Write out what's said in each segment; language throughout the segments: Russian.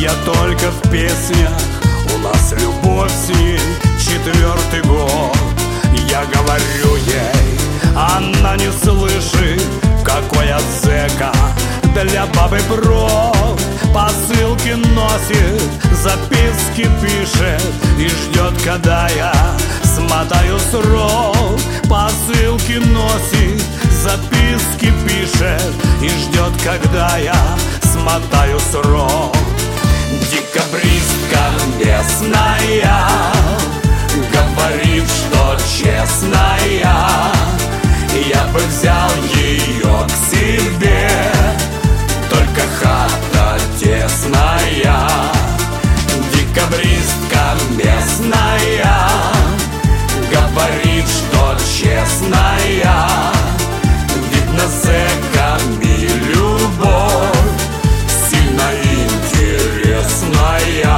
Я только в песнях, у нас любовь с ней 4-й год. Я говорю ей, она не слышит, какой я зэка. Для бабы брод посылки носит, записки пишет и ждет, когда я смотаю срок. Посылки носит, записки пишет и ждет, когда я смотаю срок. Декабристка местная говорит, что честная, я бы взял ее к себе, только хата тесная. Декабристка местная говорит, что честная, видно, зэками любовь сильно интересная.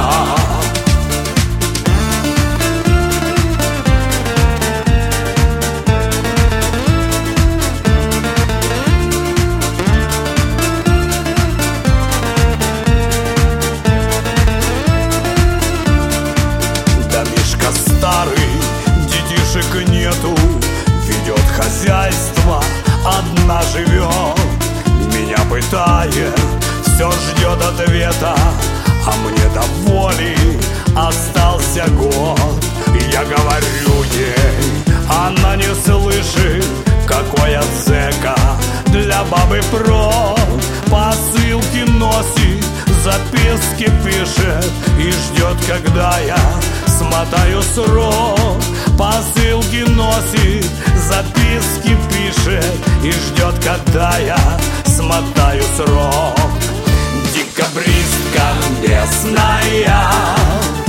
Старый, детишек нету, ведет хозяйство, одна живет. Меня пытает, все ждет ответа, а мне до воли остался год. Я говорю ей, она не слышит, какой я зэка. Для бабы прод посылки носит, записки пишет и ждет, когда я смотаю срок. Посылки носит, записки пишет и ждет, когда я смотаю срок. Декабристка местная